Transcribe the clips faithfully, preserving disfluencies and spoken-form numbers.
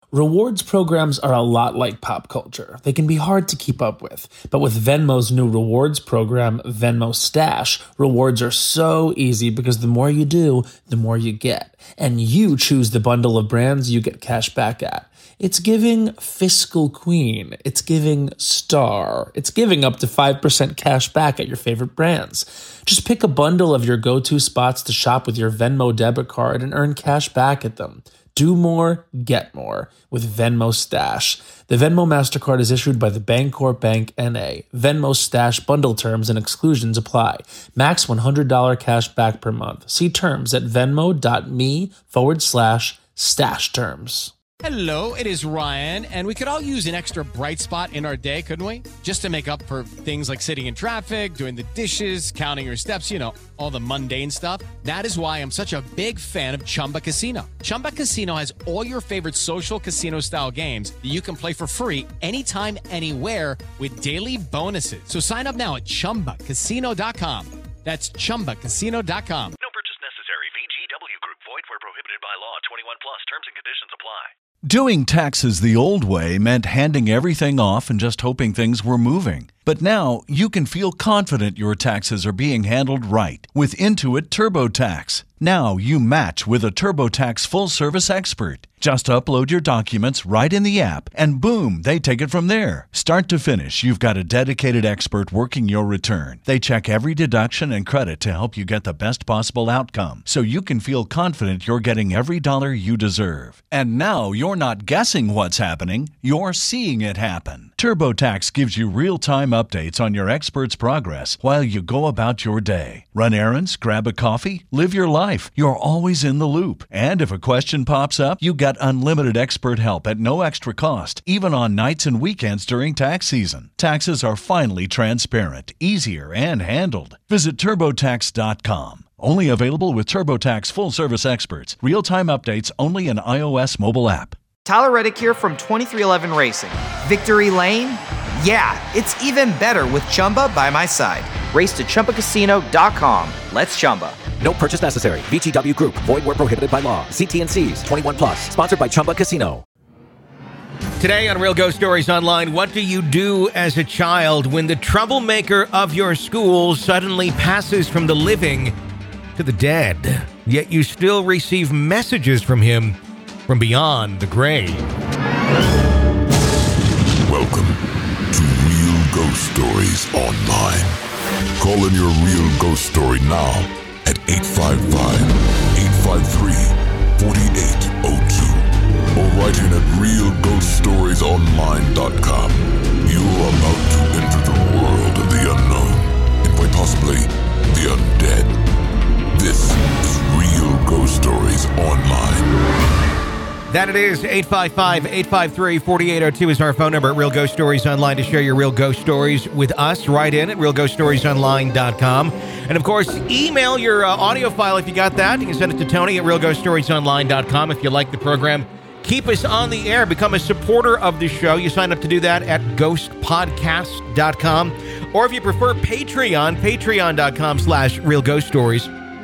Rewards programs are a lot like pop culture. They can be hard to keep up with. But with Venmo's new rewards program, Venmo Stash, rewards are so easy because the more you do, the more you get. And you choose the bundle of brands you get cash back at. It's giving fiscal queen. It's giving star. It's giving up to five percent cash back at your favorite brands. Just pick a bundle of your go-to spots to shop with your Venmo debit card and earn cash back at them. Do more, get more with Venmo Stash. The Venmo MasterCard is issued by the Bancorp Bank N A. Venmo Stash bundle terms and exclusions apply. Max one hundred dollars cash back per month. See terms at venmo.me forward slash stash terms. Hello, it is Ryan, and we could all use an extra bright spot in our day, couldn't we? Just to make up for things like sitting in traffic, doing the dishes, counting your steps, you know, all the mundane stuff. That is why I'm such a big fan of Chumba Casino. Chumba Casino has all your favorite social casino-style games that you can play for free anytime, anywhere with daily bonuses. So sign up now at chumba casino dot com. That's chumba casino dot com. No purchase necessary. V G W Group. Void where prohibited by law. twenty-one plus. Terms and conditions apply. Doing taxes the old way meant handing everything off and just hoping things were moving. But now you can feel confident your taxes are being handled right with Intuit TurboTax. Now you match with a TurboTax full-service expert. Just upload your documents right in the app, and boom, they take it from there. Start to finish, you've got a dedicated expert working your return. They check every deduction and credit to help you get the best possible outcome, so you can feel confident you're getting every dollar you deserve. And now you're not guessing what's happening, you're seeing it happen. TurboTax gives you real-time updates on your expert's progress while you go about your day. Run errands, grab a coffee, live your life. You're always in the loop. And if a question pops up, you got unlimited expert help at no extra cost, even on nights and weekends during tax season. Taxes are finally transparent, easier, and handled. Visit TurboTax dot com. Only available with TurboTax full-service experts. Real-time updates only in iOS mobile app. Tyler Reddick here from twenty-three eleven Racing. Victory Lane? Yeah, it's even better with Chumba by my side. Race to Chumba Casino dot com. Let's Chumba. No purchase necessary. V G W Group. Void where prohibited by law. See T and C's. twenty-one plus. Sponsored by Chumba Casino. Today on Real Ghost Stories Online, what do you do as a child when the troublemaker of your school suddenly passes from the living to the dead, yet you still receive messages from him from beyond the grave? Welcome to Real Ghost Stories Online. Call in your real ghost story now at eight five five, eight five three, four eight zero two or write in at real ghost stories online dot com. You are about to enter the world of the unknown and quite possibly the undead. This is Real Ghost Stories Online. That it is. eight five five, eight five three, four eight zero two is our phone number at Real Ghost Stories Online to share your real ghost stories with us. Write in at real ghost stories online dot com. And, of course, email your uh, audio file if you got that. You can send it to Tony at real ghost stories online dot com if you like the program. Keep us on the air. Become a supporter of the show. You sign up to do that at ghost podcast dot com. Or if you prefer Patreon, patreon dot com slash real ghost stories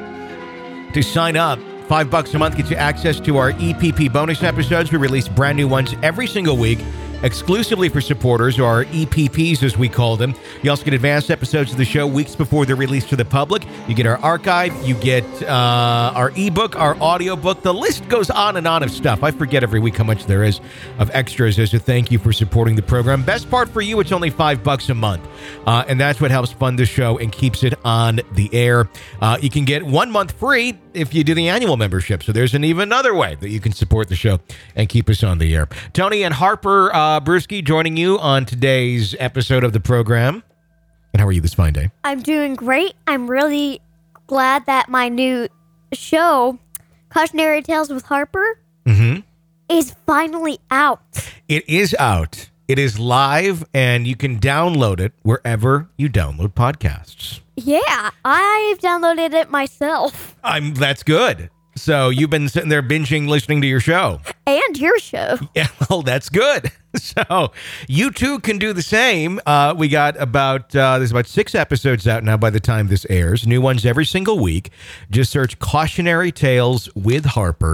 to sign up. Five bucks a month gets you access to our E P P bonus episodes. We release brand new ones every single week, exclusively for supporters, or our E P Ps as we call them. You also get advanced episodes of the show weeks before they're released to the public. You get our archive, you get uh, our ebook, our audiobook. The list goes on and on of stuff. I forget every week how much there is of extras as a thank you for supporting the program. Best part for you, it's only five bucks a month. Uh, and that's what helps fund the show and keeps it on the air. Uh, you can get one month free if you do the annual membership. So there's an even another way that you can support the show and keep us on the air. Tony and Harper uh, Brewski joining you on today's episode of the program. And how are you this fine day? I'm doing great. I'm really glad that my new show, Cautionary Tales with Harper, mm-hmm. is finally out. It is out. It is live, and you can download it wherever you download podcasts. Yeah, I've downloaded it myself. I'm. That's good. So you've been sitting there binging, listening to your show. And your show. Yeah, well, that's good. So you too can do the same. Uh, we got about, uh, there's about six episodes out now by the time this airs. New ones every single week. Just search Cautionary Tales with Harper,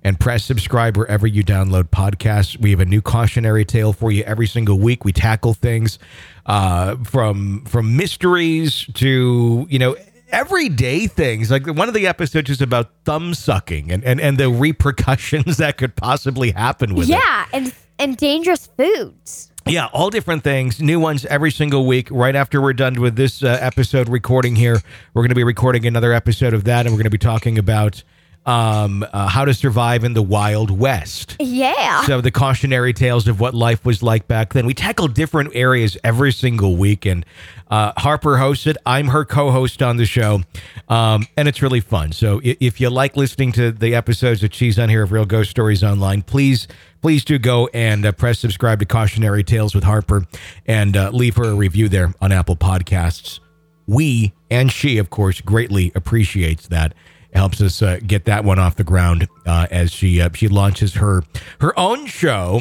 and press subscribe wherever you download podcasts. We have a new cautionary tale for you every single week. We tackle things uh, from from mysteries to, you know, everyday things. Like one of the episodes is about thumb sucking and, and, and the repercussions that could possibly happen with yeah, it. Yeah, and, and dangerous foods. Yeah, all different things, new ones every single week. Right after we're done with this uh, episode recording here, we're going to be recording another episode of that, and we're going to be talking about um, uh, how to survive in the Wild West. Yeah. So the cautionary tales of what life was like back then. We tackle different areas every single week, and uh, Harper hosts it. I'm her co-host on the show, um, and it's really fun. So if, if you like listening to the episodes that she's on here of Real Ghost Stories Online, please Please do go and uh, press subscribe to Cautionary Tales with Harper and uh, leave her a review there on Apple Podcasts. We, and she, of course, greatly appreciates that. It helps us uh, get that one off the ground uh, as she uh, she launches her her own show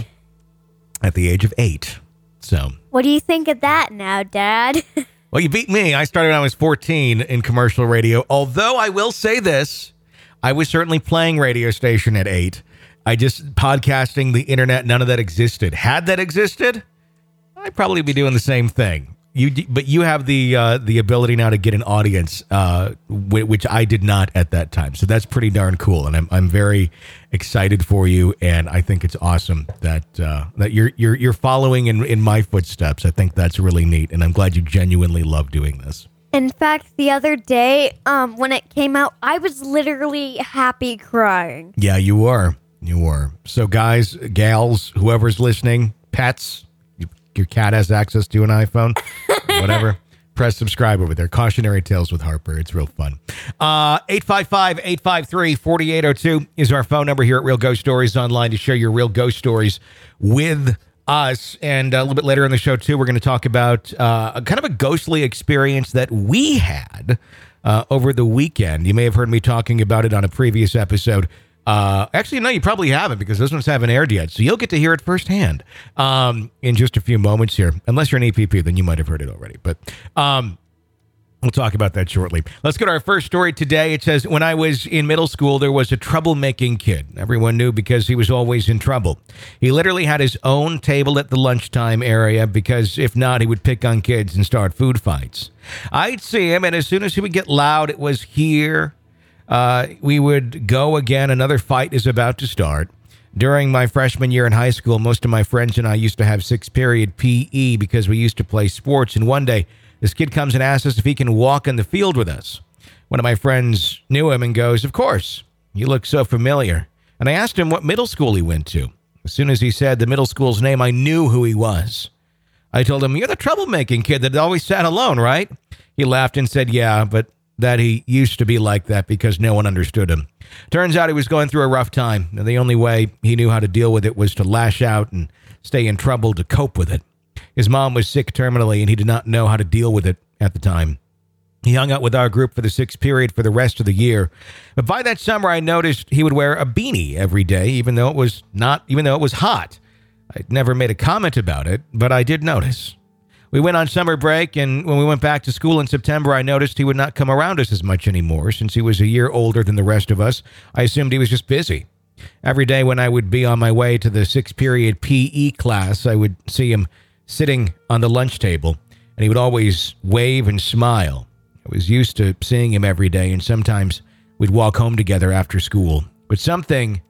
at the age of eight. So, what do you think of that now, Dad? Well, you beat me. I started when I was fourteen in commercial radio. Although I will say this, I was certainly playing radio station at eight. I just, podcasting, the internet, none of that existed. Had that existed, I'd probably be doing the same thing. You, but you have the uh, the ability now to get an audience, uh, w- which I did not at that time. So that's pretty darn cool, and I'm I'm very excited for you. And I think it's awesome that uh, that you're you're you're following in in my footsteps. I think that's really neat, and I'm glad you genuinely love doing this. In fact, the other day, um, when it came out, I was literally happy crying. Yeah, you were. You were. So guys, gals, whoever's listening, pets, you, your cat has access to an iPhone, whatever, press subscribe over there. Cautionary Tales with Harper. It's real fun. Uh, eight five five, eight five three, four eight zero two is our phone number here at Real Ghost Stories Online to share your real ghost stories with us. And a little bit later in the show, too, we're going to talk about uh, a kind of a ghostly experience that we had uh, over the weekend. You may have heard me talking about it on a previous episode. Uh, actually, no, you probably haven't because those ones haven't aired yet. So you'll get to hear it firsthand um, in just a few moments here. Unless you're an E P P, then you might have heard it already. But um, we'll talk about that shortly. Let's go to our first story today. It says, when I was in middle school, there was a troublemaking kid. Everyone knew because he was always in trouble. He literally had his own table at the lunchtime area because if not, he would pick on kids and start food fights. I'd see him, and as soon as he would get loud, it was here. Uh, we would go again. Another fight is about to start. During my freshman year in high school, most of my friends and I used to have six-period P E because we used to play sports. And one day, this kid comes and asks us if he can walk in the field with us. One of my friends knew him and goes, "Of course. You look so familiar." And I asked him what middle school he went to. As soon as he said the middle school's name, I knew who he was. I told him, "You're the troublemaking kid that always sat alone, right?" He laughed and said, "Yeah, but that he used to be like that because no one understood him." Turns out he was going through a rough time, and the only way he knew how to deal with it was to lash out and stay in trouble to cope with it. His mom was sick terminally, and he did not know how to deal with it at the time. He hung out with our group for the sixth period for the rest of the year. But by that summer, I noticed he would wear a beanie every day, even though it was not, even though it was hot. I'd never made a comment about it, but I did notice. We went on summer break, and when we went back to school in September, I noticed he would not come around us as much anymore. Since he was a year older than the rest of us, I assumed he was just busy. Every day when I would be on my way to the sixth-period P E class, I would see him sitting on the lunch table, and he would always wave and smile. I was used to seeing him every day, and sometimes we'd walk home together after school. But something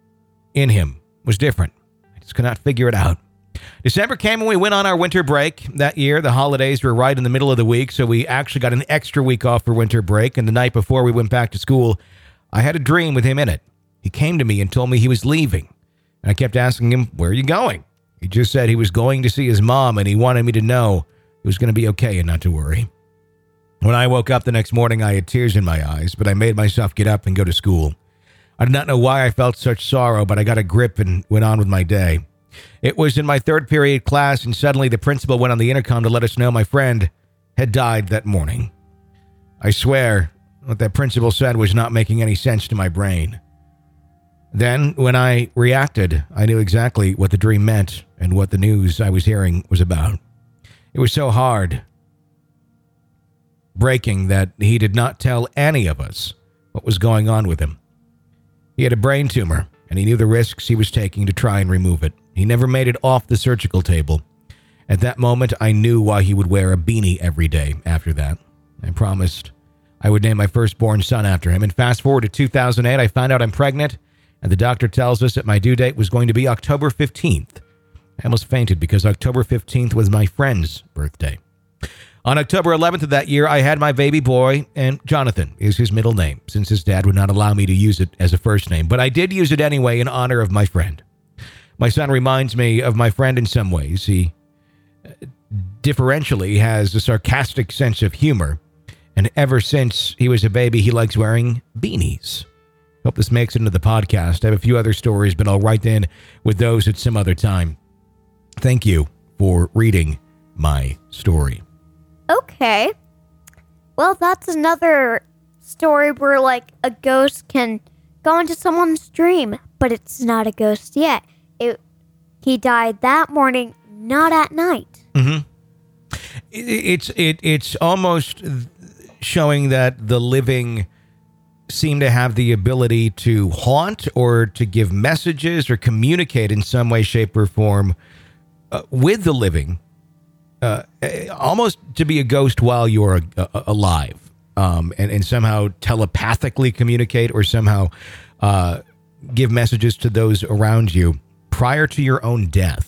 in him was different. I just could not figure it out. December came and we went on our winter break. That year, the holidays were right in the middle of the week, so we actually got an extra week off for winter break, and the night before we went back to school, I had a dream with him in it. He came to me and told me he was leaving, and I kept asking him, "Where are you going?" He just said he was going to see his mom, and he wanted me to know it was going to be okay and not to worry. When I woke up the next morning, I had tears in my eyes, but I made myself get up and go to school. I did not know why I felt such sorrow, but I got a grip and went on with my day. It was in my third period class, and suddenly the principal went on the intercom to let us know my friend had died that morning. I swear what that principal said was not making any sense to my brain. Then, when I reacted, I knew exactly what the dream meant and what the news I was hearing was about. It was so hard, breaking, that he did not tell any of us what was going on with him. He had a brain tumor, and he knew the risks he was taking to try and remove it. He never made it off the surgical table. At that moment, I knew why he would wear a beanie every day after that. I promised I would name my firstborn son after him. And fast forward to two thousand eight, I find out I'm pregnant, and the doctor tells us that my due date was going to be October fifteenth. I almost fainted because October fifteenth was my friend's birthday. On October eleventh of that year, I had my baby boy, and Jonathan is his middle name, since his dad would not allow me to use it as a first name. But I did use it anyway in honor of my friend. My son reminds me of my friend in some ways. He differentially has a sarcastic sense of humor, and ever since he was a baby, he likes wearing beanies. Hope this makes it into the podcast. I have a few other stories, but I'll write in with those at some other time. Thank you for reading my story. Okay. Well, that's another story where, like, a ghost can go into someone's dream, but it's not a ghost yet. It, he died that morning, not at night. Mm-hmm. It, it's it it's almost showing that the living seem to have the ability to haunt or to give messages or communicate in some way, shape, or form uh, with the living, uh, almost to be a ghost while you're a, a, alive, um, and, and somehow telepathically communicate or somehow uh, give messages to those around you prior to your own death.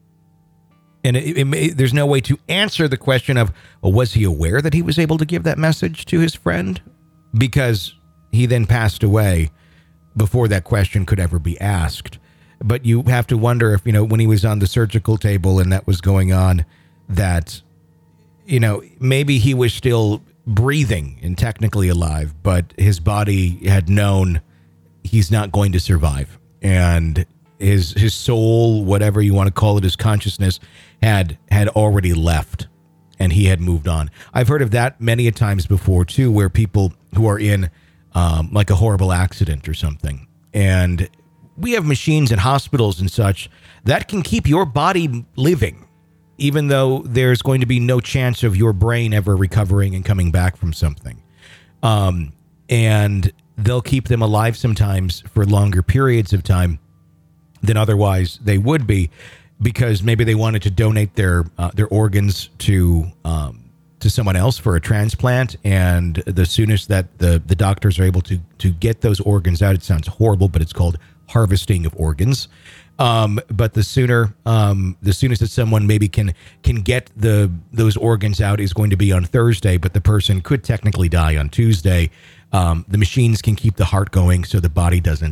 And it, it may, there's no way to answer the question of, well, was he aware that he was able to give that message to his friend? Because he then passed away before that question could ever be asked. But you have to wonder if, you know, when he was on the surgical table and that was going on, that, you know, maybe he was still breathing and technically alive, but his body had known he's not going to survive. And his his soul, whatever you want to call it, his consciousness had had already left, and he had moved on. I've heard of that many a times before too, where people who are in um, like a horrible accident or something, and we have machines in hospitals and such that can keep your body living, even though there's going to be no chance of your brain ever recovering and coming back from something. Um, and they'll keep them alive sometimes for longer periods of time than otherwise they would be, because maybe they wanted to donate their uh, their organs to um, to someone else for a transplant, and the soonest that the, the doctors are able to to get those organs out, it sounds horrible, but it's called harvesting of organs. Um, but the sooner um, the soonest that someone maybe can can get the those organs out is going to be on Thursday, but the person could technically die on Tuesday. Um, the machines can keep the heart going so the body doesn't,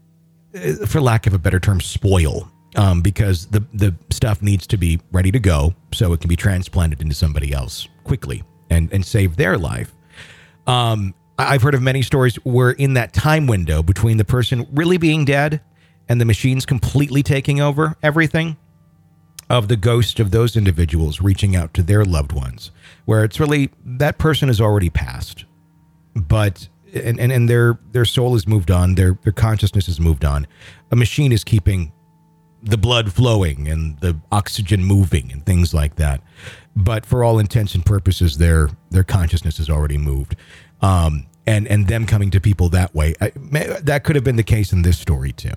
for lack of a better term, spoil, um, because the, the stuff needs to be ready to go so it can be transplanted into somebody else quickly and, and save their life. Um, I've heard of many stories where in that time window between the person really being dead and the machines completely taking over everything, of the ghost of those individuals reaching out to their loved ones, where it's really that person has already passed, but And, and and their their soul has moved on, their their consciousness has moved on. A machine is keeping the blood flowing and the oxygen moving and things like that. But for all intents and purposes, their their consciousness has already moved. Um, and and them coming to people that way, I, that could have been the case in this story too.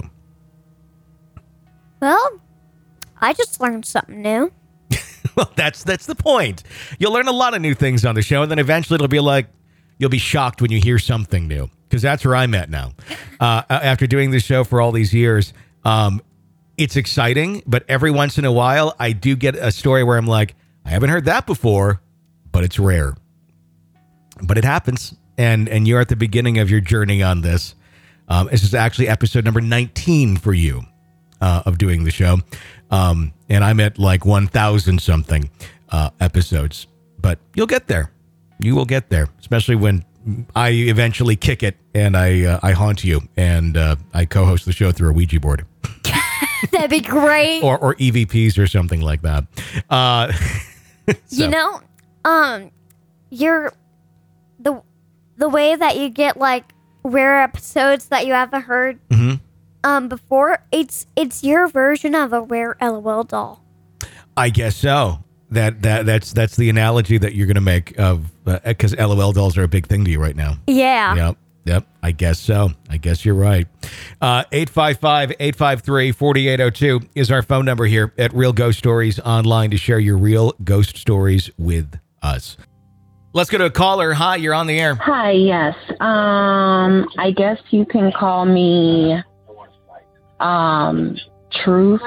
Well, I just learned something new. Well, that's that's the point. You'll learn a lot of new things on the show, and then eventually it'll be like, you'll be shocked when you hear something new, because that's where I'm at now. Uh, after doing this show for all these years, um, it's exciting, but every once in a while, I do get a story where I'm like, I haven't heard that before, but it's rare. But it happens, and and you're at the beginning of your journey on this. Um, this is actually episode number nineteen for you uh, of doing the show, um, and I'm at like one thousand something uh, episodes, but you'll get there. You will get there, especially when I eventually kick it and I uh, I haunt you and uh, I co-host the show through a Ouija board. That'd be great. or or E V Ps or something like that. Uh, so. You know, um, you're the the way that you get like rare episodes that you haven't heard mm-hmm. um before. It's it's your version of a rare LOL doll. I guess so. That that that's that's the analogy that you're going to make of, because uh, LOL dolls are a big thing to you right now. Yeah. Yeah. Yep, I guess so. I guess you're right. Uh, eight five five, eight five three, four eight zero two is our phone number here at Real Ghost Stories Online to share your real ghost stories with us. Let's go to a caller. Hi, you're on the air. Hi, yes. Um, I guess you can call me um, Truth.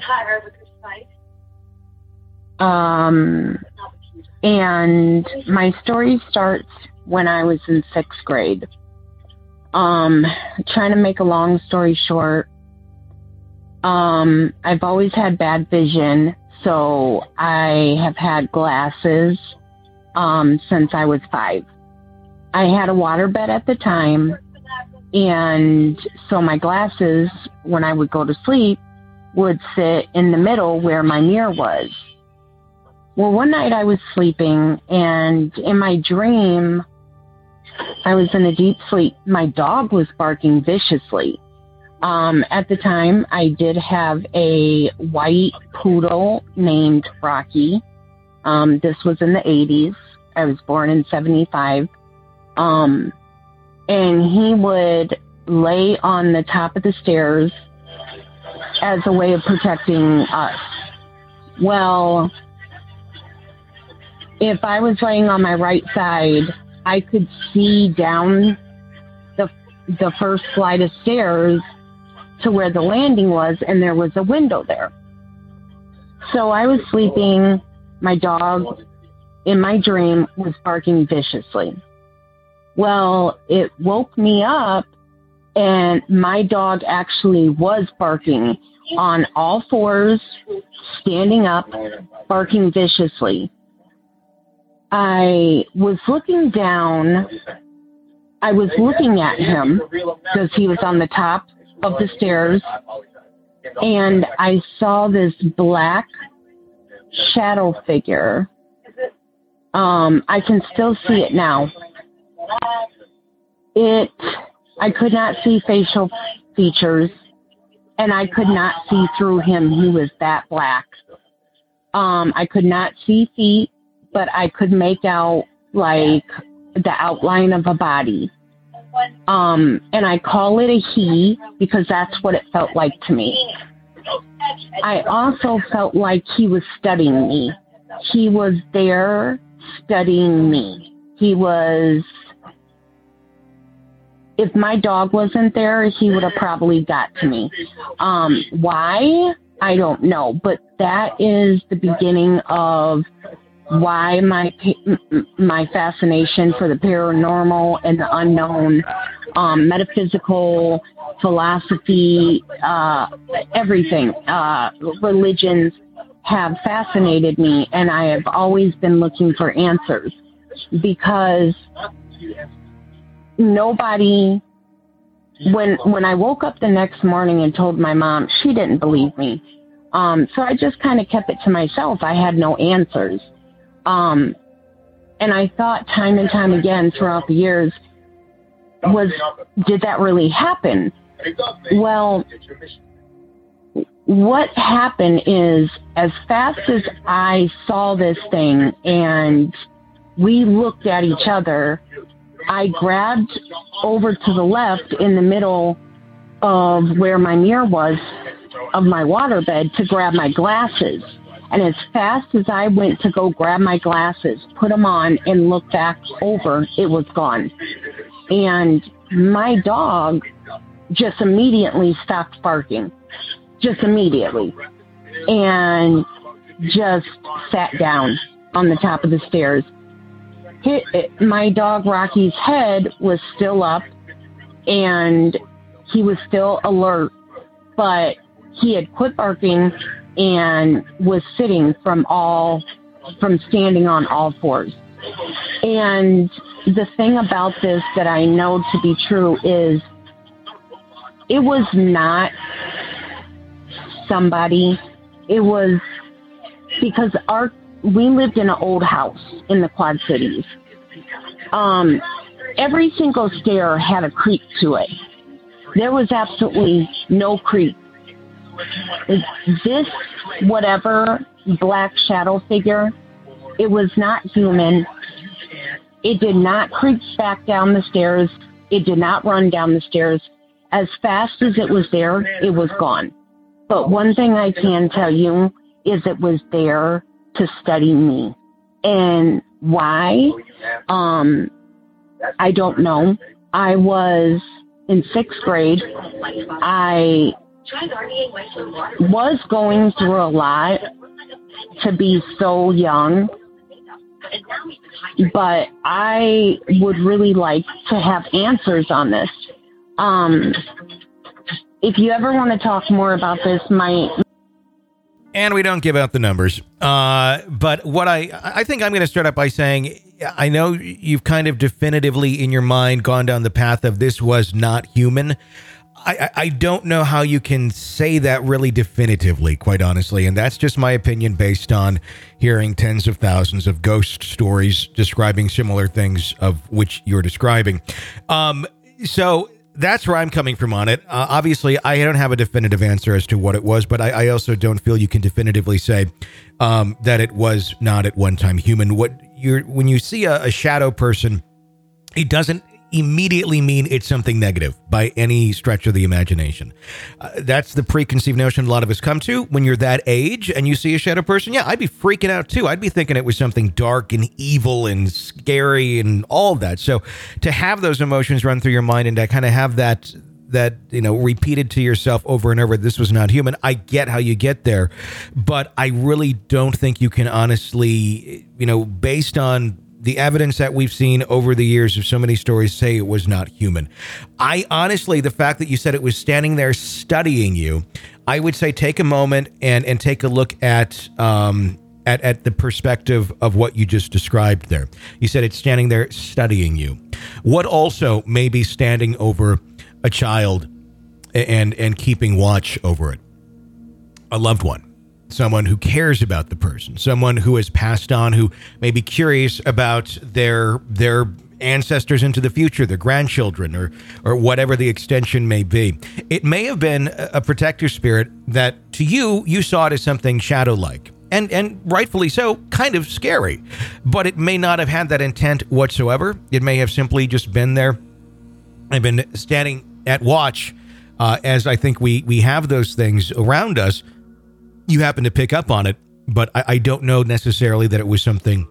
Um, and my story starts when I was in sixth grade. Um, trying to make a long story short, um, I've always had bad vision, so I have had glasses um, since I was five. I had a waterbed at the time, and so my glasses, when I would go to sleep, would sit in the middle where my mirror was. Well, one night I was sleeping, and in my dream, I was in a deep sleep. My dog was barking viciously. Um, at the time, I did have a white poodle named Rocky. Um, this was in the eighties. I was born in seventy-five. Um, and he would lay on the top of the stairs as a way of protecting us. Well, if I was laying on my right side, I could see down the the first flight of stairs to where the landing was, and there was a window there. So I was sleeping. My dog, in my dream, was barking viciously. Well, it woke me up, and my dog actually was barking on all fours, standing up, barking viciously. I was looking down. I was looking at him because he was on the top of the stairs, and I saw this black shadow figure. Um, I can still see it now. It, I could not see facial features, and I could not see through him. He was that black. Um, I could not see feet, but I could make out like the outline of a body. Um, and I call it a he because that's what it felt like to me. I also felt like he was studying me. He was there studying me. He was, if my dog wasn't there, he would have probably got to me. Um, why? I don't know, but that is the beginning of why my my fascination for the paranormal and the unknown, um, metaphysical, philosophy, uh, everything, uh, religions have fascinated me, and I have always been looking for answers because nobody, when when I woke up the next morning and told my mom, she didn't believe me. Um, so I just kind of kept it to myself. I had no answers. Um, and I thought time and time again throughout the years, was, did that really happen? Well, what happened is as fast as I saw this thing and we looked at each other, I grabbed over to the left in the middle of where my mirror was of my waterbed to grab my glasses. And as fast as I went to go grab my glasses, put them on, and look back over, it was gone. And my dog just immediately stopped barking. Just immediately. And just sat down on the top of the stairs. It, it, my dog Rocky's head was still up, and he was still alert, but he had quit barking and was sitting from all, from standing on all fours. And the thing about this that I know to be true is it was not somebody, it was because our, we lived in an old house in the Quad Cities. Um, every single stair had a creak to it. There was absolutely no creak. This, whatever black shadow figure, it was not human. It did not creep back down the stairs It did not run down the stairs. As fast as it was there, it was gone. But one thing I can tell you is it was there to study me. And why? Um, I don't know. I was in sixth grade. I was going through a lot to be so young, but I would really like to have answers on this. Um, if you ever want to talk more about this, my... And we don't give out the numbers. Uh, but what I, I think I'm going to start out by saying, I know you've kind of definitively in your mind gone down the path of this was not human. I, I don't know how you can say that really definitively, quite honestly. And that's just my opinion based on hearing tens of thousands of ghost stories describing similar things of which you're describing. Um, so that's where I'm coming from on it. Uh, obviously, I don't have a definitive answer as to what it was, but I, I also don't feel you can definitively say um, that it was not at one time human. What you're when you see a, a shadow person, it doesn't immediately mean it's something negative by any stretch of the imagination. Uh, that's the preconceived notion a lot of us come to when you're that age and you see a shadow person. Yeah, I'd be freaking out too. I'd be thinking it was something dark and evil and scary and all that. So to have those emotions run through your mind and to kind of have that that, you know, repeated to yourself over and over, this was not human. I get how you get there, but I really don't think you can honestly, you know, based on the evidence that we've seen over the years of so many stories, say it was not human. I honestly, the fact that you said it was standing there studying you, I would say take a moment and and take a look at um at, at the perspective of what you just described there. You said it's standing there studying you. What also may be standing over a child and and keeping watch over it? A loved one. Someone who cares about the person, someone who has passed on, who may be curious about their their ancestors into the future, their grandchildren, or or whatever the extension may be. It may have been a protector spirit that to you, you saw it as something shadow-like, and, and rightfully so, kind of scary. But it may not have had that intent whatsoever. It may have simply just been there and been standing at watch uh, as I think we, we have those things around us. You happen to pick up on it, but I, I don't know necessarily that it was something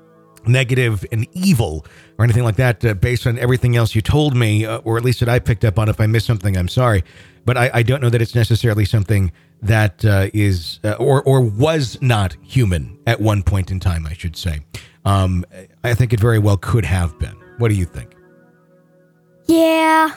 negative and evil or anything like that uh, based on everything else you told me, uh, or at least that I picked up on. If I missed something, I'm sorry. But I, I don't know that it's necessarily something that uh, is uh, or, or was not human at one point in time, I should say. Um, I think it very well could have been. What do you think? Yeah.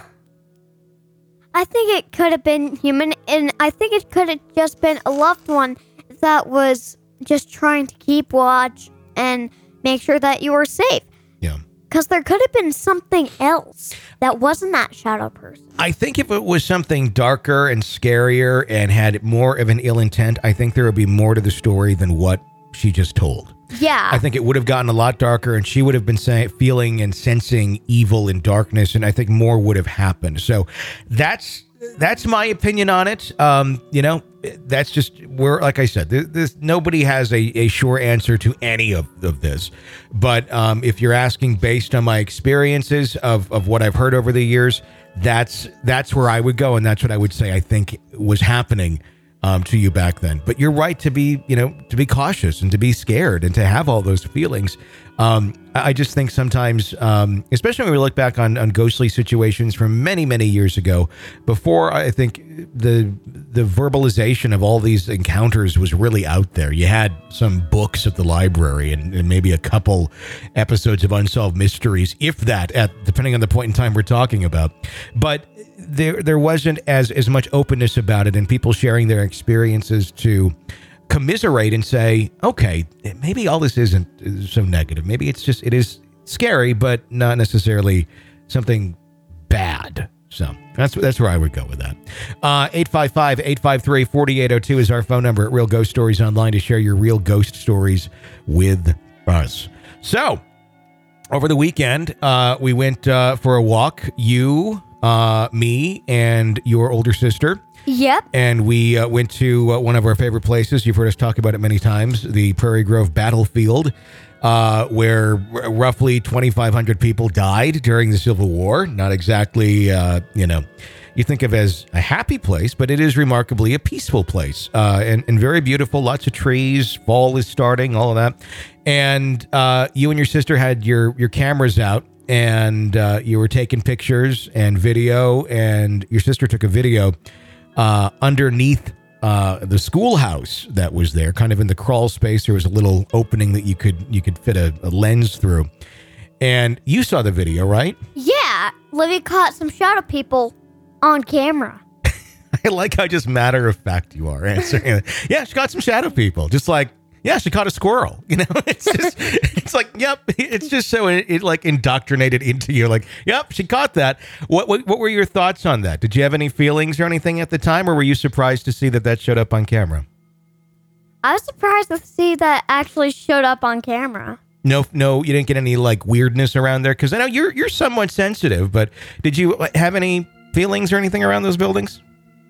I think it could have been human, and I think it could have just been a loved one that was just trying to keep watch and make sure that you were safe. Yeah. Because there could have been something else that wasn't that shadow person. I think if it was something darker and scarier and had more of an ill intent, I think there would be more to the story than what she just told. Yeah. I think it would have gotten a lot darker, and she would have been say, feeling and sensing evil and darkness, and I think more would have happened. So that's that's my opinion on it. Um, you know, that's just where, like I said, this, this, nobody has a, a sure answer to any of, of this. But um, if you're asking based on my experiences of, of what I've heard over the years, that's that's where I would go, and that's what I would say I think was happening Um, to you back then. But you're right to be, you know, to be cautious and to be scared and to have all those feelings. Um, I just think sometimes, um, especially when we look back on, on ghostly situations from many, many years ago, before I think the the verbalization of all these encounters was really out there. You had some books at the library and, and maybe a couple episodes of Unsolved Mysteries, if that, at depending on the point in time we're talking about. But there there wasn't as, as much openness about it and people sharing their experiences to commiserate and say, okay, maybe all this isn't so negative. Maybe it's just, it is scary, but not necessarily something bad. So that's that's where I would go with that. Uh, eight five five, eight five three, four eight zero two is our phone number at Real Ghost Stories Online to share your real ghost stories with us. So over the weekend, uh, we went uh, for a walk. You, uh, me and your older sister. Yep. And we uh, went to uh, one of our favorite places. You've heard us talk about it many times, the Prairie Grove Battlefield, uh, where r- roughly twenty-five hundred people died during the Civil War. Not exactly, uh, you know, you think of as a happy place, but it is remarkably a peaceful place uh, and, and very beautiful. Lots of trees. Fall is starting, all of that. And uh, you and your sister had your, your cameras out, and uh, you were taking pictures and video, and your sister took a video Uh, underneath uh, the schoolhouse that was there, kind of in the crawl space. There was a little opening that you could you could fit a, a lens through. And you saw the video, right? Yeah. Livy caught some shadow people on camera. I like how just matter of fact you are answering it. Yeah, she caught some shadow people. Just like, yeah, she caught a squirrel. You know, it's just, it's like, yep. It's just so it, it like indoctrinated into you. Like, yep, she caught that. What, what what were your thoughts on that? Did you have any feelings or anything at the time, or were you surprised to see that that showed up on camera? I was surprised to see that actually showed up on camera. No, no, you didn't get any like weirdness around there, because I know you're you're somewhat sensitive. But did you have any feelings or anything around those buildings?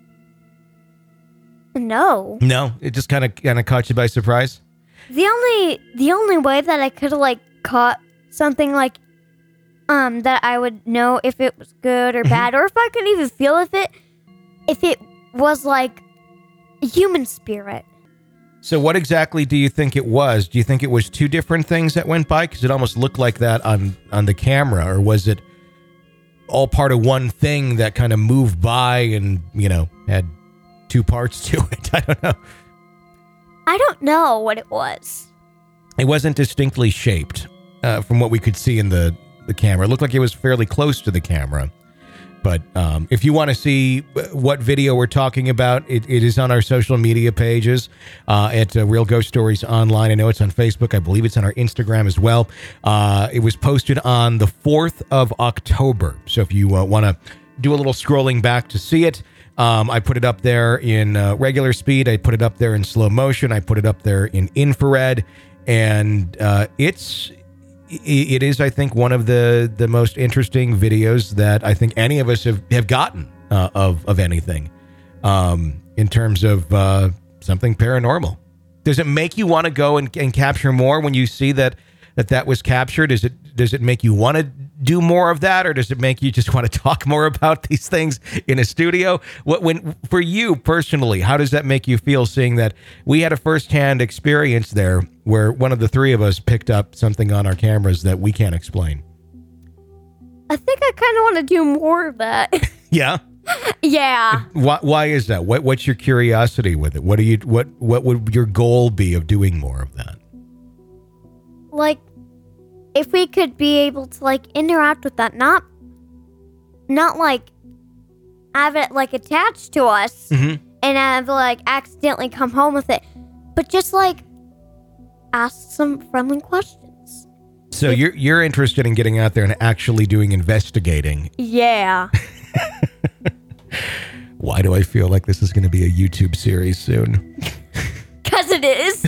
No. No, it just kind of kind of caught you by surprise. The only the only way that I could have like caught something like um that I would know if it was good or bad, or if I could even feel if it if it was like a human spirit. So what exactly do you think it was? Do you think it was two different things that went by? Because it almost looked like that on on the camera, or was it all part of one thing that kind of moved by and, you know, had two parts to it? I don't know. I don't know what it was. It wasn't distinctly shaped uh, from what we could see in the, the camera. It looked like it was fairly close to the camera. But um, if you want to see what video we're talking about, it, it is on our social media pages uh, at uh, Real Ghost Stories Online. I know it's on Facebook. I believe it's on our Instagram as well. Uh, it was posted on the fourth of October. So if you uh, want to do a little scrolling back to see it, Um, I put it up there in uh, regular speed. I put it up there in slow motion. I put it up there in infrared, and uh, it's it is, I think, one of the, the most interesting videos that I think any of us have, have gotten uh, of of anything um, in terms of uh, something paranormal. Does it make you want to go and, and capture more when you see that that that was captured? Is it does it make you want to do more of that, or does it make you just want to talk more about these things in a studio? What when for you personally, how does that make you feel, seeing that we had a firsthand experience there where one of the three of us picked up something on our cameras that we can't explain? I think I kind of want to do more of that. Yeah. Yeah. Why, why is that? What what's your curiosity with it? What do you what what would your goal be of doing more of that? Like, if we could be able to like interact with that, not not like have it like attached to us mm-hmm. and have like accidentally come home with it, but just like ask some friendly questions. So if, you're you're interested in getting out there and actually doing investigating? Yeah. Why do I feel like this is going to be a YouTube series soon? Because it is.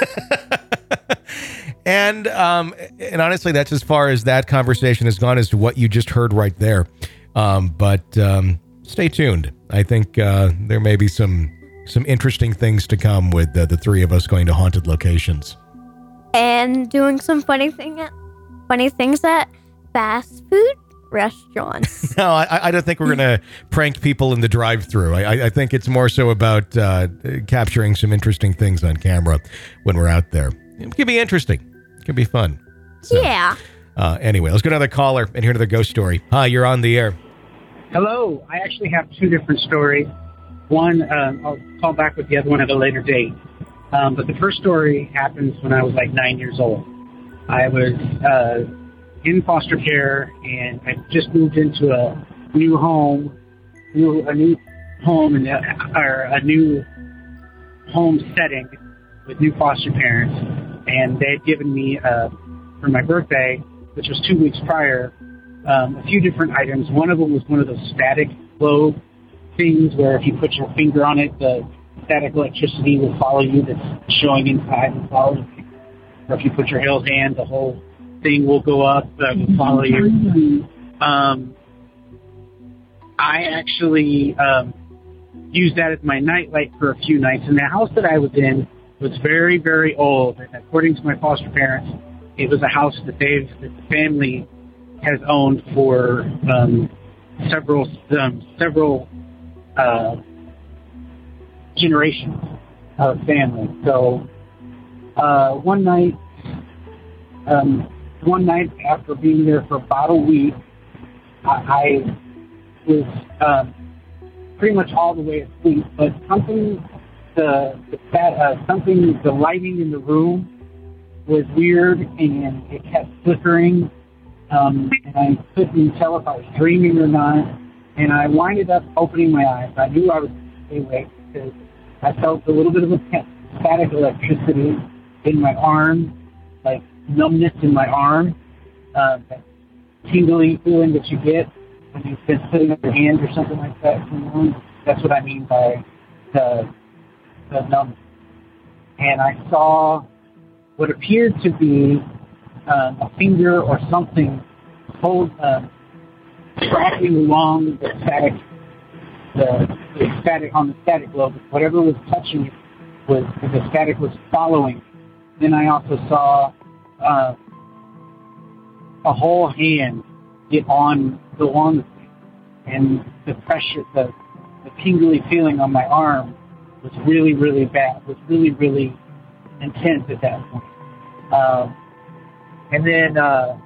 And um, and honestly, that's as far as that conversation has gone as to what you just heard right there. Um, but um, stay tuned. I think uh, there may be some some interesting things to come with uh, the three of us going to haunted locations and doing some funny thing, funny things at fast food restaurants. No, I, I don't think we're going to prank people in the drive-thru. I, I think it's more so about uh, capturing some interesting things on camera when we're out there. It could be interesting. It could be fun. So, yeah. Uh, anyway, let's go to another caller and hear another ghost story. Hi, you're on the air. Hello. I actually have two different stories. One, uh, I'll call back with the other one at a later date. Um, but the first story happens when I was like nine years old. I was uh, in foster care, and I just moved into a new home, new, a new home, and or a new home setting with new foster parents. And they had given me, uh, for my birthday, which was two weeks prior, um, a few different items. One of them was one of those static globe things where if you put your finger on it, the static electricity will follow you, that's showing inside and follow you. Or if you put your held hand, the whole thing will go up and uh, follow you. Um, I actually um, used that as my nightlight for a few nights. And the house that I was in was very, very old. And according to my foster parents, it was a house that they've, that the family has owned for um, several, um, several uh, generations of family. So uh, one night, um, one night after being there for about a week, I, I was um, pretty much all the way asleep. But something, the, the uh, something, the lighting in the room was weird, and it kept flickering, um, and I couldn't tell if I was dreaming or not. And I winded up opening my eyes. I knew I was awake because I felt a little bit of a static electricity in my arm, like numbness in my arm, uh, that tingly feeling that you get when you've been sitting on your hand or something like that. That's what I mean by the, the numbness. And I saw what appeared to be um, a finger or something hold, uh, tracking along the static, the, the static on the static globe. Whatever was touching it was the static was following. Then I also saw uh, a whole hand get on the on the thing, and the pressure, the the tingly feeling on my arm was really, really bad. Was really, really intense at that point. Um, and then uh,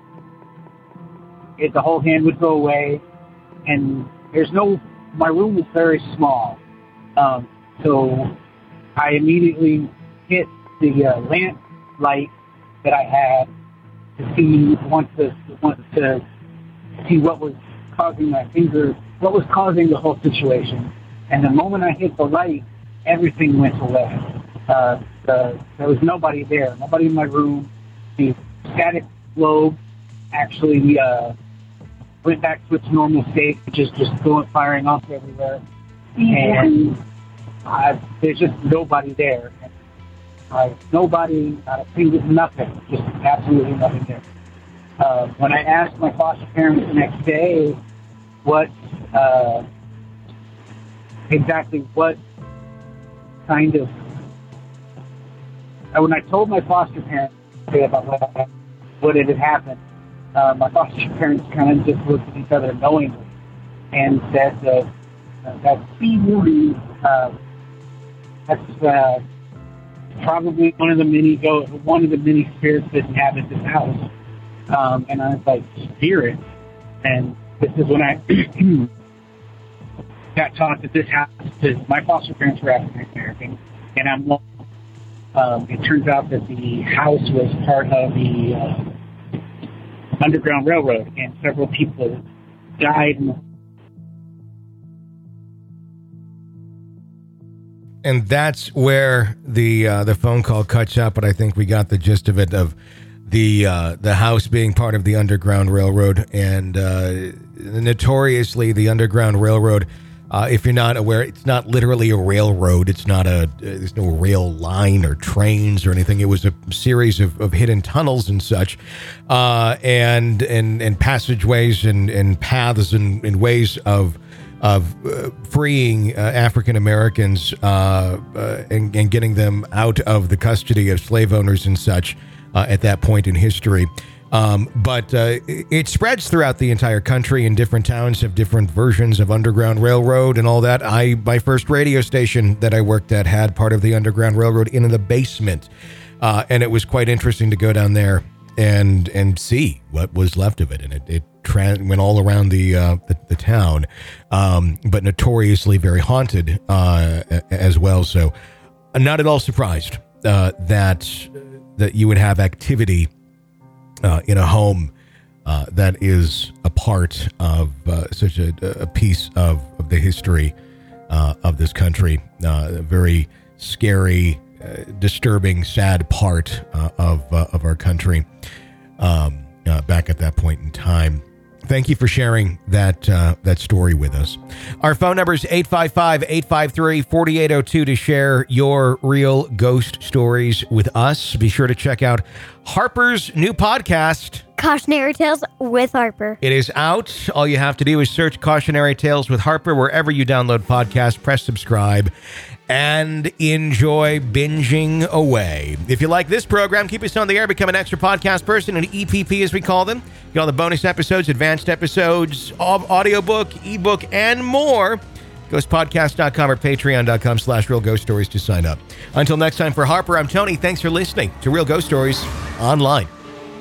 it, the whole hand would go away, and there's no. My room was very small, um, so I immediately hit the uh, lamp light that I had to see, want to want to see what was causing my finger, what was causing the whole situation. And the moment I hit the light, everything went away. Uh, the, there was nobody there, nobody in my room. The static globe actually uh, went back to its normal state, just just going firing off everywhere, and uh, there's just nobody there. Uh, nobody, not a single, nothing, just absolutely nothing there. Uh, when I asked my foster parents the next day what uh, exactly what kind of, uh, when I told my foster parents about what, what had happened, uh, my foster parents kind of just looked at each other knowingly and said that uh, that's uh, that's uh, probably one of the many go one of the many spirits that inhabit this house. Um, and I was like, spirit. And this is when I got taught that this house, because my foster parents were African American, and I'm um, it turns out that the house was part of the uh, Underground Railroad, and several people died. In And that's where the uh, the phone call cuts out, but I think we got the gist of it, of the uh, the house being part of the Underground Railroad. And uh, notoriously, the Underground Railroad, uh, if you're not aware, it's not literally a railroad. It's not a, there's no rail line or trains or anything. It was a series of, of hidden tunnels and such, uh, and, and and passageways and, and paths and, and ways of of uh, freeing uh, African Americans uh, uh, and, and getting them out of the custody of slave owners and such uh, at that point in history. Um, but uh, it spreads throughout the entire country, and different towns have different versions of Underground Railroad and all that. I my first radio station that I worked at had part of the Underground Railroad in the basement, uh, and it was quite interesting to go down there and and see what was left of it. And it, it tra- went all around the uh, the, the town, um, but notoriously very haunted uh, as well. So I'm not at all surprised uh, that that you would have activity uh, in a home uh, that is a part of uh, such a, a piece of, of the history uh, of this country. Uh, a very scary, Uh, disturbing, sad part uh, of uh, of our country um, uh, back at that point in time. Thank you for sharing that uh, that story with us. Our phone number is eight five five, eight five three, four eight zero two to share your real ghost stories with us. Be sure to check out Harper's new podcast, Cautionary Tales with Harper. It is out. All you have to do is search Cautionary Tales with Harper wherever you download podcasts. Press subscribe and enjoy binging away. If you like this program, keep us on the air, become an extra podcast person, an E P P as we call them. Get all the bonus episodes, advanced episodes, audiobook, ebook, and more. Ghostpodcast dot com or patreon dot com slash real ghost stories to sign up. Until next time, for Harper, I'm Tony. Thanks for listening to Real Ghost Stories Online.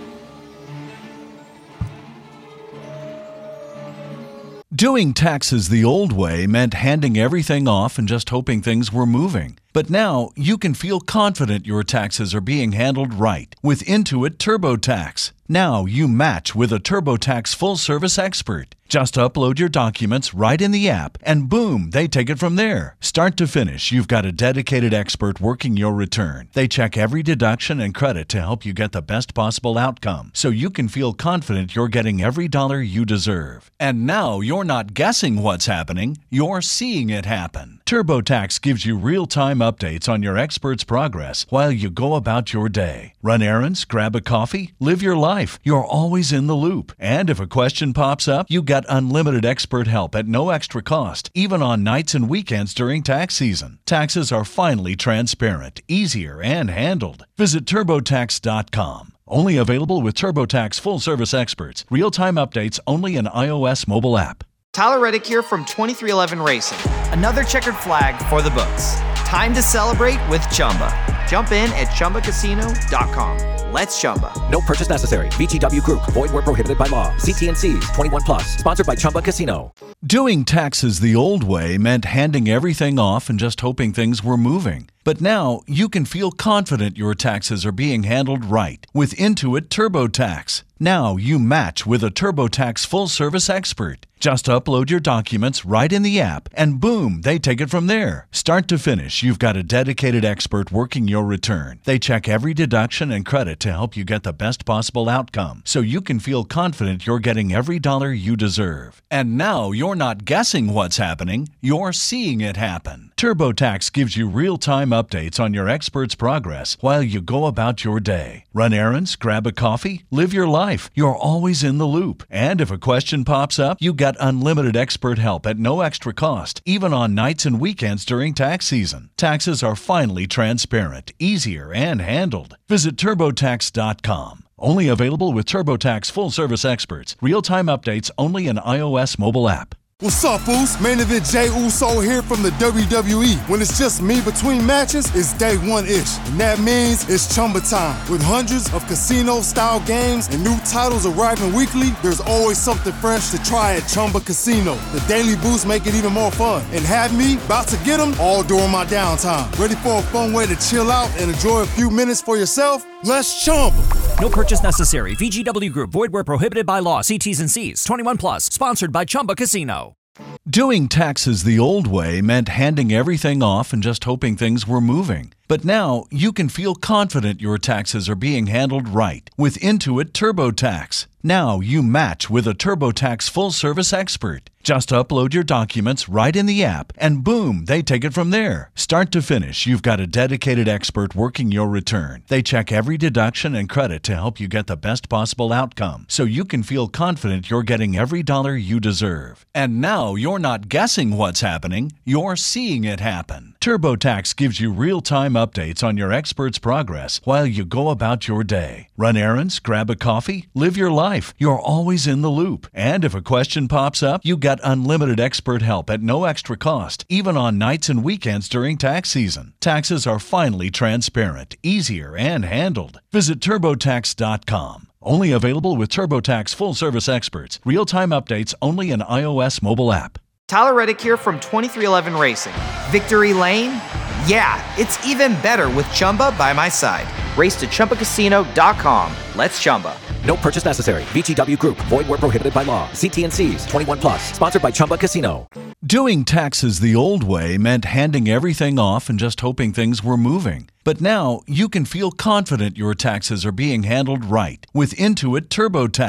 Doing taxes the old way meant handing everything off and just hoping things were moving. But now you can feel confident your taxes are being handled right with Intuit TurboTax. Now you match with a TurboTax full-service expert. Just upload your documents right in the app, and boom, they take it from there. Start to finish, you've got a dedicated expert working your return. They check every deduction and credit to help you get the best possible outcome, so you can feel confident you're getting every dollar you deserve. And now you're not guessing what's happening, you're seeing it happen. TurboTax gives you real-time updates on your expert's progress while you go about your day. Run errands, grab a coffee, live your life. You're always in the loop. And if a question pops up, you got unlimited expert help at no extra cost, even on nights and weekends during tax season. Taxes are finally transparent, easier, and handled. Visit TurboTax dot com. Only available with TurboTax full-service experts. Real-time updates only in iOS mobile app. Tyler Reddick here from twenty-three eleven Racing. Another checkered flag for the books. Time to celebrate with Chumba. Jump in at Chumba Casino dot com. Let's Chumba. No purchase necessary. V G W Group. Void where prohibited by law. See T and C's. twenty-one plus. Sponsored by Chumba Casino. Doing taxes the old way meant handing everything off and just hoping things were moving. But now you can feel confident your taxes are being handled right with Intuit TurboTax. Now you match with a TurboTax full-service expert. Just upload your documents right in the app, and boom, they take it from there. Start to finish, you've got a dedicated expert working your return. They check every deduction and credit to help you get the best possible outcome, so you can feel confident you're getting every dollar you deserve. And now you're not guessing what's happening, you're seeing it happen. TurboTax gives you real-time updates on your expert's progress while you go about your day. Run errands, grab a coffee, live your life. You're always in the loop. And if a question pops up, you got unlimited expert help at no extra cost, even on nights and weekends during tax season. Taxes are finally transparent, easier, and handled. Visit TurboTax dot com. Only available with TurboTax full-service experts. Real-time updates only in iOS mobile app. What's up, Foos? Main Event Jey Uso here from the W W E. When it's just me between matches, it's day one-ish. And that means it's Chumba time. With hundreds of casino-style games and new titles arriving weekly, there's always something fresh to try at Chumba Casino. The daily boosts make it even more fun. And have me about to get them all during my downtime. Ready for a fun way to chill out and enjoy a few minutes for yourself? Let's Chumba. No purchase necessary. V G W Group. Void where prohibited by law. See T's and C's. twenty-one plus. Sponsored by Chumba Casino. Doing taxes the old way meant handing everything off and just hoping things were moving. But now you can feel confident your taxes are being handled right with Intuit TurboTax. Now you match with a TurboTax full-service expert. Just upload your documents right in the app, and boom, they take it from there. Start to finish, you've got a dedicated expert working your return. They check every deduction and credit to help you get the best possible outcome, so you can feel confident you're getting every dollar you deserve. And now you're not guessing what's happening, you're seeing it happen. TurboTax gives you real-time updates on your expert's progress while you go about your day. Run errands, grab a coffee, live your life. You're always in the loop. And if a question pops up, you got unlimited expert help at no extra cost, even on nights and weekends during tax season. Taxes are finally transparent, easier, and handled. Visit TurboTax dot com. Only available with TurboTax full-service experts. Real-time updates only in iOS mobile app. Tyler Reddick here from twenty-three eleven Racing. Victory Lane? Yeah, it's even better with Chumba by my side. Race to Chumba Casino dot com. Let's Chumba. No purchase necessary. V G W Group. Void where prohibited by law. See T and C's. twenty-one plus. Sponsored by Chumba Casino. Doing taxes the old way meant handing everything off and just hoping things were moving. But now you can feel confident your taxes are being handled right with Intuit TurboTax.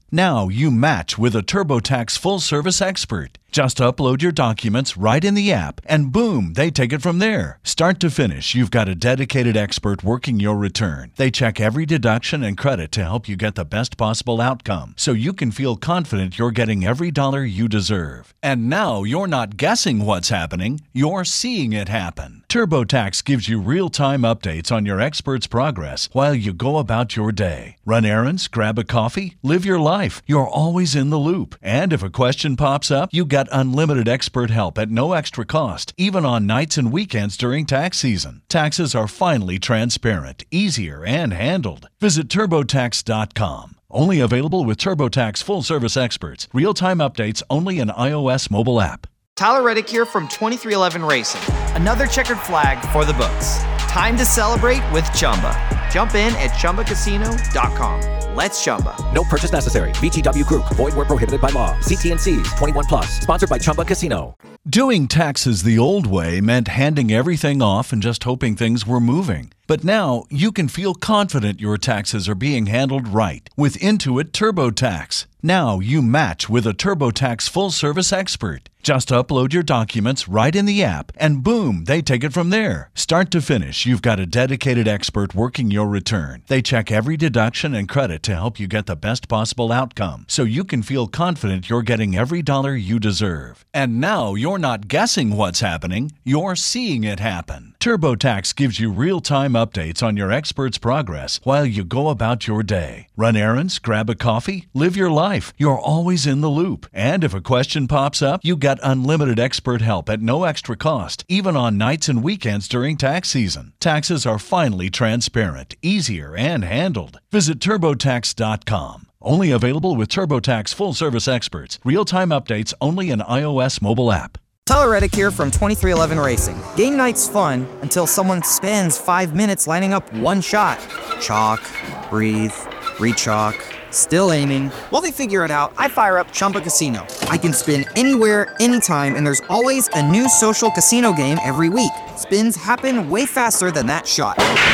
Now you match with a TurboTax full-service expert. Just upload your documents right in the app, and boom, they take it from there. Start to finish, you've got a dedicated expert working your return. They check every deduction and credit to help you get the best possible outcome, so you can feel confident you're getting every dollar you deserve. And now you're not guessing what's happening, you're seeing it happen. TurboTax gives you real-time updates on your expert's progress while you go about your day. Run errands, grab a coffee, live your life. You're always in the loop. And if a question pops up, you got unlimited expert help at no extra cost, even on nights and weekends during tax season. Taxes are finally transparent, easier, and handled. Visit TurboTax dot com. Only available with TurboTax full-service experts. Real-time updates only in iOS mobile app. Tyler Reddick here from twenty-three eleven Racing. Another checkered flag for the books. Time to celebrate with Chumba. Jump in at Chumba Casino dot com. Let's Chumba. No purchase necessary. V G W Group. Void where prohibited by law. See T and C's. twenty-one plus. Sponsored by Chumba Casino. Doing taxes the old way meant handing everything off and just hoping things were moving. But now you can feel confident your taxes are being handled right with Intuit TurboTax. Now you match with a TurboTax full-service expert. Just upload your documents right in the app, and boom, they take it from there. Start to finish, you've got a dedicated expert working your return. They check every deduction and credit to help you get the best possible outcome, so you can feel confident you're getting every dollar you deserve. And now you're not guessing what's happening, you're seeing it happen. TurboTax gives you real-time updates on your expert's progress while you go about your day. Run errands, grab a coffee, live your life. You're always in the loop. And if a question pops up, you got unlimited expert help at no extra cost, even on nights and weekends during tax season. Taxes are finally transparent, easier, and handled. Visit TurboTax dot com. Only available with TurboTax full-service experts. Real-time updates only in iOS mobile app. Tyler Reddick here from twenty-three eleven Racing. Game night's fun until someone spends five minutes lining up one shot. Chalk, breathe, re-chalk, still aiming. While they figure it out, I fire up Chumba Casino. I can spin anywhere, anytime, and there's always a new social casino game every week. Spins happen way faster than that shot.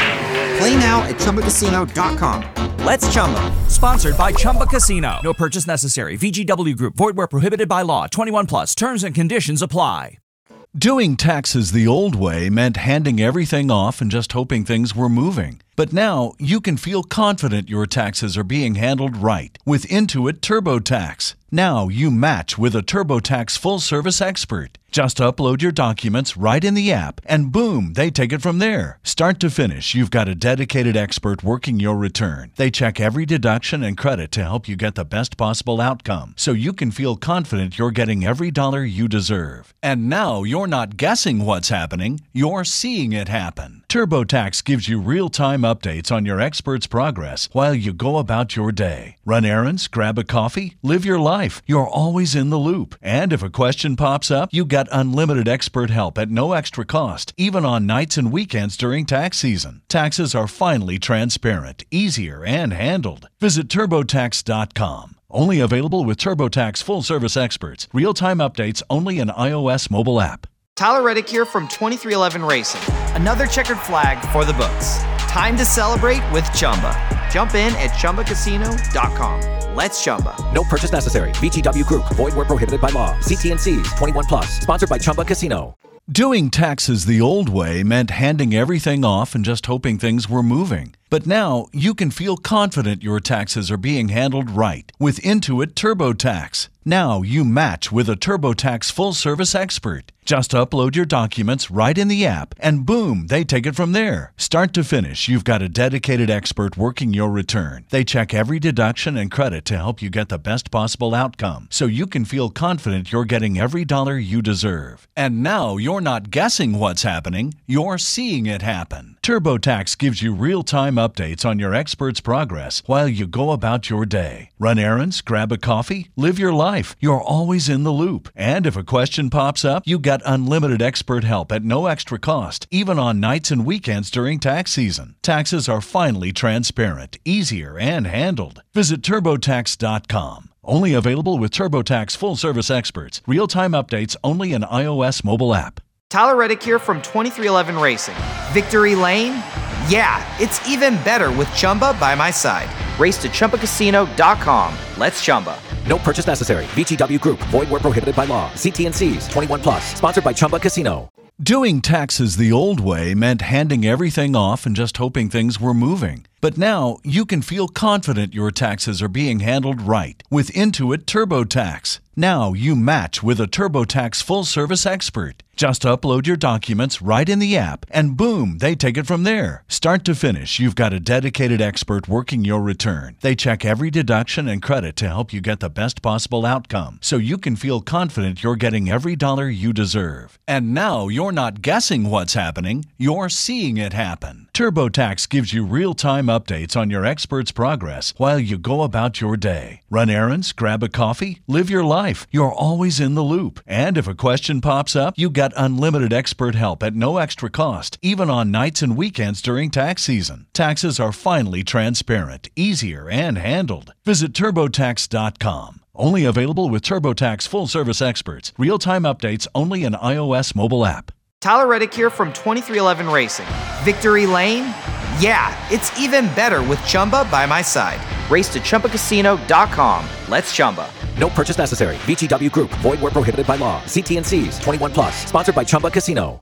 Play now at Chumba Casino dot com. Let's Chumba. Sponsored by Chumba Casino. No purchase necessary. V G W Group. Void where prohibited by law. twenty-one plus. Terms and conditions apply. Doing taxes the old way meant handing everything off and just hoping things were moving. But now you can feel confident your taxes are being handled right with Intuit TurboTax. Now you match with a TurboTax full-service expert. Just upload your documents right in the app, and boom, they take it from there. Start to finish, you've got a dedicated expert working your return. They check every deduction and credit to help you get the best possible outcome, so you can feel confident you're getting every dollar you deserve. And now you're not guessing what's happening, you're seeing it happen. TurboTax gives you real-time updates on your expert's progress while you go about your day. Run errands, grab a coffee, live your life. You're always in the loop. And if a question pops up, you got unlimited expert help at no extra cost, even on nights and weekends during tax season. Taxes are finally transparent, easier, and handled. Visit TurboTax dot com. Only available with TurboTax full-service experts. Real-time updates only in iOS mobile app. Tyler Reddick here from twenty-three eleven Racing. Another checkered flag for the books. Time to celebrate with Chumba. Jump in at Chumba Casino dot com. Let's Chumba. No purchase necessary. V G W Group. Void where prohibited by law. See T and C's. twenty-one plus. Sponsored by Chumba Casino. Doing taxes the old way meant handing everything off and just hoping things were moving. But now you can feel confident your taxes are being handled right with Intuit TurboTax. Now you match with a TurboTax full-service expert. Just upload your documents right in the app, and boom, they take it from there. Start to finish, you've got a dedicated expert working your return. They check every deduction and credit to help you get the best possible outcome, so you can feel confident you're getting every dollar you deserve. And now you're not guessing what's happening, you're seeing it happen. TurboTax gives you real-time updates on your expert's progress while you go about your day. Run errands, grab a coffee, live your life. You're always in the loop. And if a question pops up, you got unlimited expert help at no extra cost, even on nights and weekends during tax season. Taxes are finally transparent, easier, and handled. Visit TurboTax dot com. Only available with TurboTax full-service experts. Real-time updates only in iOS mobile app. Tyler Reddick here from twenty-three eleven Racing. Victory Lane? Yeah, it's even better with Chumba by my side. Race to Chumba Casino dot com. Let's Chumba. No purchase necessary. V G W Group. Void where prohibited by law. See T N Cs. twenty-one plus. Sponsored by Chumba Casino. Doing taxes the old way meant handing everything off and just hoping things were moving. But now you can feel confident your taxes are being handled right with Intuit TurboTax. Now you match with a TurboTax full-service expert. Just upload your documents right in the app, and boom, they take it from there. Start to finish, you've got a dedicated expert working your return. They check every deduction and credit to help you get the best possible outcome, so you can feel confident you're getting every dollar you deserve. And now you're not guessing what's happening, you're seeing it happen. TurboTax gives you real-time updates on your expert's progress while you go about your day. Run errands, grab a coffee, live your life. You're always in the loop. And if a question pops up, you get unlimited expert help at no extra cost, even on nights and weekends during tax season. Taxes are finally transparent, easier, and handled. Visit TurboTax dot com. Only available with TurboTax full-service experts. Real-time updates only in iOS mobile app. Tyler Reddick here from twenty-three eleven Racing. Victory Lane? Yeah, it's even better with Chumba by my side. Race to Chumba Casino dot com. Let's Chumba. No purchase necessary. V G W Group. Void where prohibited by law. See T N Cs. twenty-one plus. Sponsored by Chumba Casino.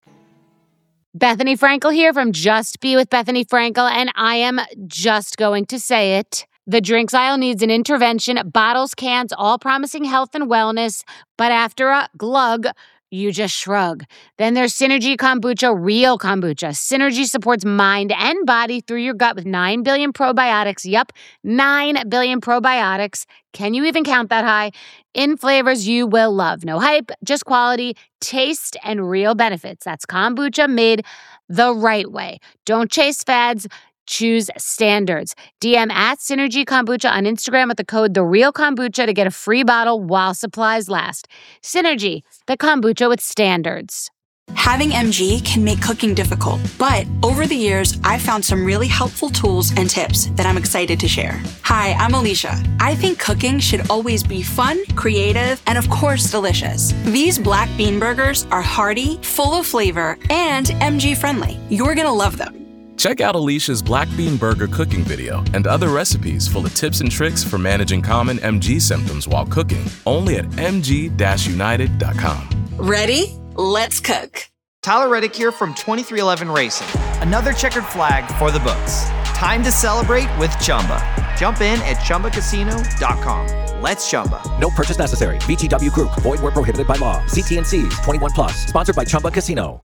Bethany Frankel here from Just Be with Bethany Frankel, and I am just going to say it. The drinks aisle needs an intervention. Bottles, cans, all promising health and wellness. But after a glug, you just shrug. Then there's Synergy Kombucha, real kombucha. Synergy supports mind and body through your gut with nine billion probiotics. Yup, nine billion probiotics. Can you even count that high? In flavors you will love. No hype, just quality, taste, and real benefits. That's kombucha made the right way. Don't chase fads. Choose standards. D M at Synergy Kombucha on Instagram with the code TheRealKombucha to get a free bottle while supplies last. Synergy, the kombucha with standards. Having M G can make cooking difficult, but over the years, I've found some really helpful tools and tips that I'm excited to share. Hi, I'm Alicia. I think cooking should always be fun, creative, and of course, delicious. These black bean burgers are hearty, full of flavor, and M G friendly. You're gonna love them. Check out Alicia's Black Bean Burger cooking video and other recipes full of tips and tricks for managing common M G symptoms while cooking, only at m g dash united dot com. Ready? Let's cook. Tyler Reddick here from twenty-three eleven Racing. Another checkered flag for the books. Time to celebrate with Chumba. Jump in at Chumba Casino dot com. Let's Chumba. No purchase necessary. V G W Group. Void where prohibited by law. See T N Cs. twenty-one plus. Sponsored by Chumba Casino.